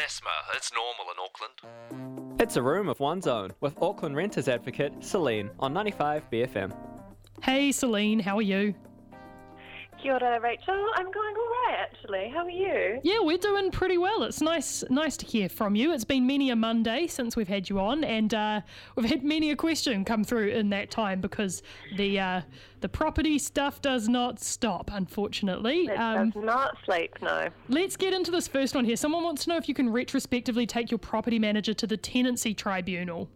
asthma. It's normal in Auckland. It's a room of one's own with Auckland renters advocate Celine on 95 BFM. Hey Celine, how are you? Kia ora, Rachel. I'm going all right, actually. How are you? Yeah, we're doing pretty well. It's nice to hear from you. It's been many a Monday since we've had you on, and we've had many a question come through in that time because the property stuff does not stop, unfortunately. It does not sleep, no. Let's get into this first one here. Someone wants to know if you can retrospectively take your property manager to the tenancy tribunal.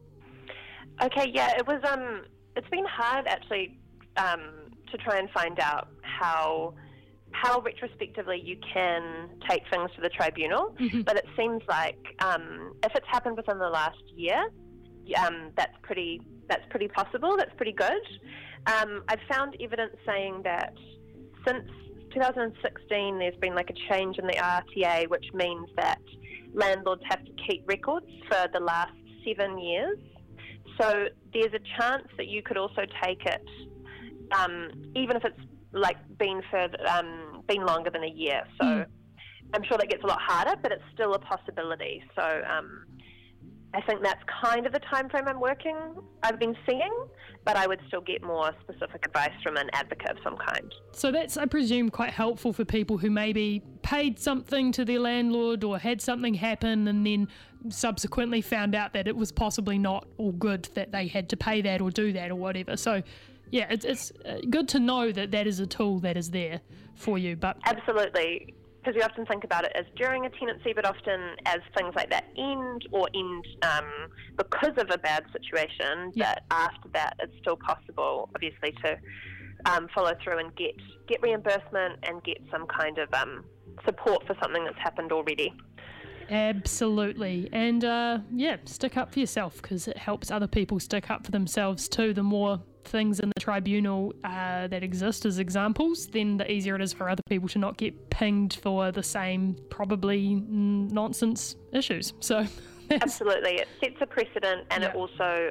Okay, yeah, it's been hard, actually, to try and find out how retrospectively you can take things to the tribunal, but it seems like if it's happened within the last year, that's pretty possible. That's pretty good. I've found evidence saying that since 2016, there's been like a change in the RTA, which means that landlords have to keep records for the last 7 years. So there's a chance that you could also take it, even if it's like been longer than a year. So I'm sure that gets a lot harder, but it's still a possibility. So I think that's kind of the time frame I've been seeing, but I would still get more specific advice from an advocate of some kind. So that's, I presume, quite helpful for people who maybe paid something to their landlord or had something happen and then subsequently found out that it was possibly not all good that they had to pay that or do that or whatever. So yeah, it's good to know that that is a tool that is there for you. But absolutely, because we often think about it as during a tenancy, but often as things like that end because of a bad situation. Yeah. But after that, it's still possible, obviously, to follow through and get reimbursement and get some kind of support for something that's happened already. Absolutely. And stick up for yourself, because it helps other people stick up for themselves too. The more things in the tribunal that exist as examples, then the easier it is for other people to not get pinged for the same probably nonsense issues. So absolutely, it sets a precedent, and it also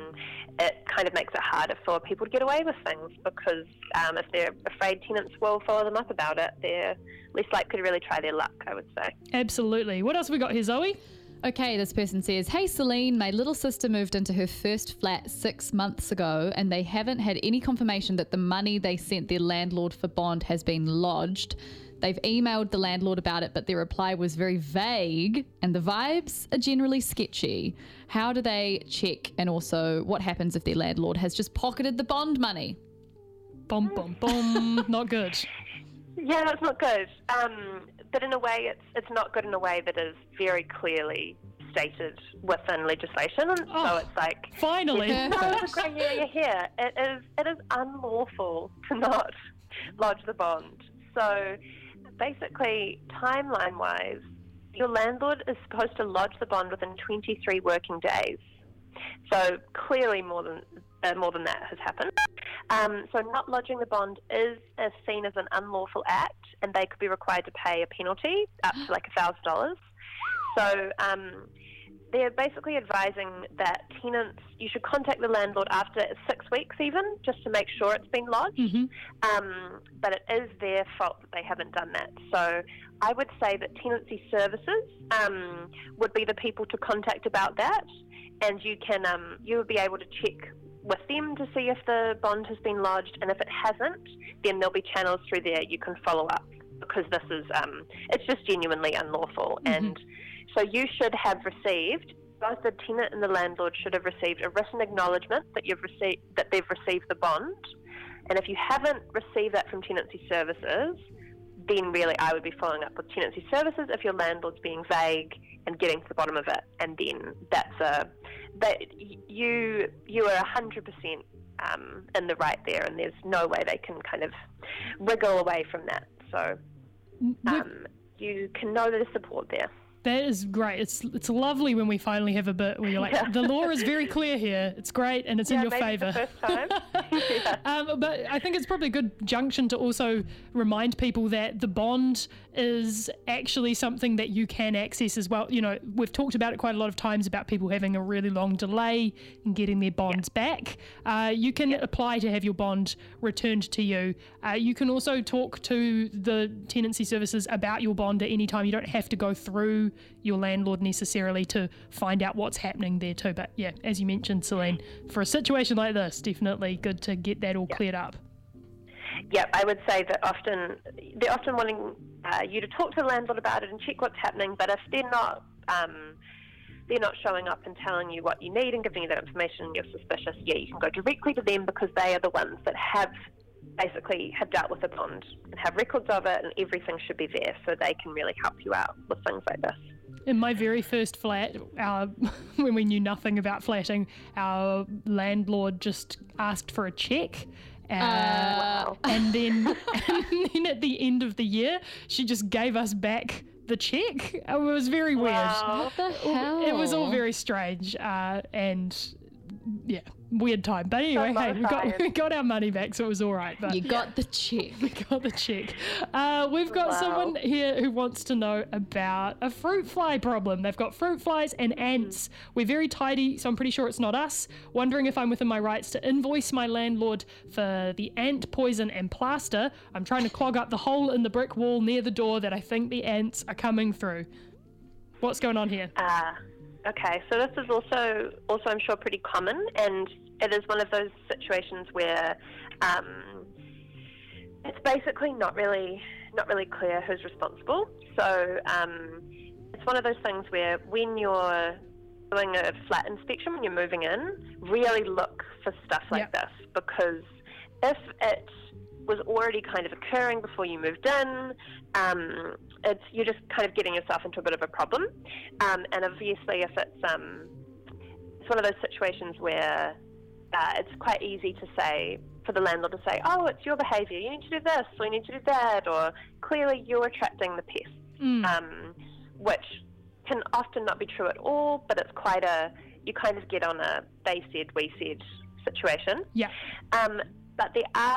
it kind of makes it harder for people to get away with things, because if they're afraid tenants will follow them up about it, they're less likely to really try their luck, I would say. Absolutely. What else have we got here, Zoe? Okay, this person says, hey Celine, my little sister moved into her first flat 6 months ago and they haven't had any confirmation that the money they sent their landlord for bond has been lodged. They've emailed the landlord about it, but their reply was very vague and the vibes are generally sketchy. How do they check, and also what happens if their landlord has just pocketed the bond money? Bum, bum, bum. Not good. Yeah, that's not good. But in a way, it's not good in a way that is very clearly stated within legislation. And so it's like... Finally! It's great you're here. It is unlawful to not lodge the bond. So basically, timeline-wise, your landlord is supposed to lodge the bond within 23 working days. So clearly more than that has happened. So not lodging the bond is seen as an unlawful act, and they could be required to pay a penalty up to like $1,000. So they're basically advising that tenants, you should contact the landlord after 6 weeks even, just to make sure it's been lodged. But it is their fault that they haven't done that. So I would say that tenancy services would be the people to contact about that, and you would be able to check with them to see if the bond has been lodged, and if it hasn't, then there'll be channels through there you can follow up, because this is it's just genuinely unlawful. And so you should have received, both the tenant and the landlord should have received a written acknowledgement that they've received the bond. And if you haven't received that from tenancy services, then really I would be following up with tenancy services if your landlord's being vague and getting to the bottom of it. And then you are 100% in the right there, and there's no way they can kind of wiggle away from that. So you can know there's support there. That is great. It's lovely when we finally have a bit where you're like, the law is very clear here. It's great and it's in your favour. The first time. But I think it's probably a good junction to also remind people that the bond is actually something that you can access as well. You know, we've talked about it quite a lot of times about people having a really long delay in getting their bonds back. You can apply to have your bond returned to you. You can also talk to the tenancy services about your bond at any time. You don't have to go through your landlord necessarily to find out what's happening there too. But yeah, as you mentioned, Celine, for a situation like this, definitely good to get that all cleared up. Yep, I would say that they're often wanting you to talk to the landlord about it and check what's happening. But if they're not showing up and telling you what you need and giving you that information, and you're suspicious, you can go directly to them, because they are the ones that have dealt with the bond and have records of it, and everything should be there, so they can really help you out with things like this. In my very first flat, when we knew nothing about flatting, our landlord just asked for a cheque. And then at the end of the year, she just gave us back the cheque. It was very weird. What the hell? It was all very strange, and yeah, weird time. But anyway, hey, we got our money back, so it was all right. But you got the check. We got the check. We've got someone here who wants to know about a fruit fly problem. They've got fruit flies and ants. We're very tidy, so I'm pretty sure it's not us. Wondering if I'm within my rights to invoice my landlord for the ant poison and plaster. I'm trying to clog up the hole in the brick wall near the door that I think the ants are coming through. What's going on here? Okay, so this is also I'm sure pretty common, and it is one of those situations where it's basically not really clear who's responsible. So it's one of those things where when you're doing a flat inspection, when you're moving in, really look for stuff like this, because if it was already kind of occurring before you moved in, you're just kind of getting yourself into a bit of a problem. And obviously, if it's one of those situations where it's quite easy to say, for the landlord to say, oh, it's your behaviour, you need to do this, or you need to do that, or clearly you're attracting the pests, which can often not be true at all, but it's quite you kind of get on a they said, we said situation. Yeah. But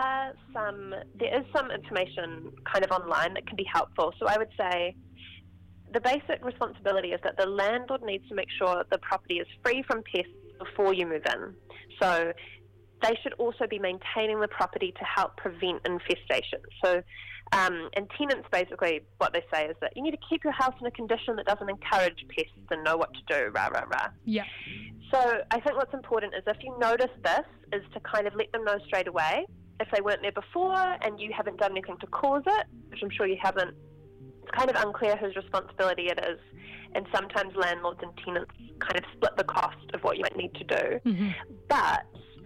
there is some information kind of online that can be helpful. So I would say the basic responsibility is that the landlord needs to make sure that the property is free from pests before you move in. So they should also be maintaining the property to help prevent infestation. So, and tenants basically, what they say is that you need to keep your house in a condition that doesn't encourage pests and know what to do, rah, rah, rah. Yeah. So I think what's important is, if you notice this, is to kind of let them know straight away. If they weren't there before and you haven't done anything to cause it, which I'm sure you haven't, it's kind of unclear whose responsibility it is. And sometimes landlords and tenants kind of split the cost of what you might need to do. Mm-hmm. But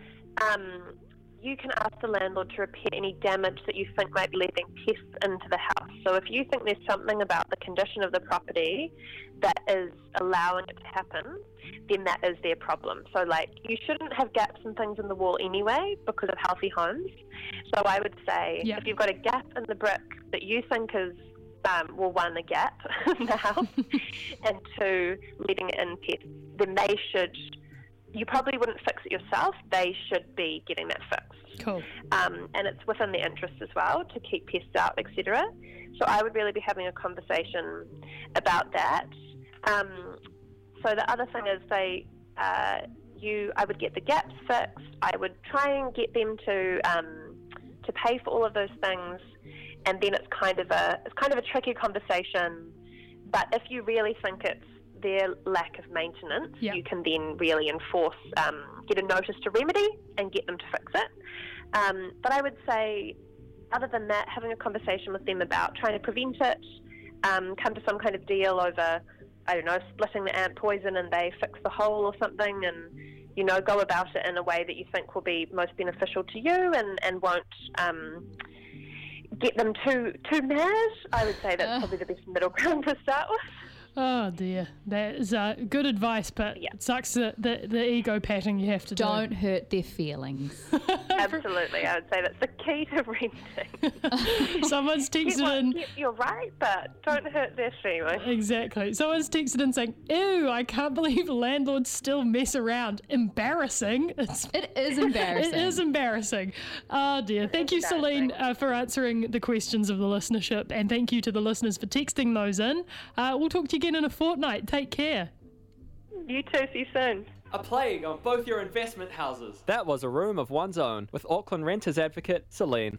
you can ask the landlord to repair any damage that you think might be leaving pests into the house. So if you think there's something about the condition of the property that is allowing it to happen, then that is their problem. So, like, you shouldn't have gaps and things in the wall anyway because of healthy homes. So I would say if you've got a gap in the brick that you think is, one, a gap in the house, and two, letting in pests, then they should... You probably wouldn't fix it yourself. They should be getting that fixed. Cool. And it's within their interest as well to keep pests out, etc. So I would really be having a conversation about that. So the other thing is I would get the gaps fixed. I would try and get them to pay for all of those things, and then it's kind of a tricky conversation. But if you really think it's their lack of maintenance, you can then really enforce, get a notice to remedy and get them to fix it. But I would say, other than that, having a conversation with them about trying to prevent it, come to some kind of deal over, I don't know, splitting the ant poison and they fix the hole or something, and, you know, go about it in a way that you think will be most beneficial to you and won't get them too mad. I would say that's probably the best middle ground to start with. Oh dear, that is good advice, but it sucks the ego patting you have to do. Don't hurt their feelings. Absolutely, I would say that's the key to renting. Someone's texted in. You're right, but don't hurt their feelings. Exactly. Someone's texted in saying, ew, I can't believe landlords still mess around. Embarrassing. It is embarrassing. It is embarrassing. Oh dear. Thank you, Celine, for answering the questions of the listenership, and thank you to the listeners for texting those in. We'll talk to you again in a fortnight. Take care. You too, see you soon. A plague on both your investment houses. That was A Room of One's Own with Auckland Renters Advocate Celine.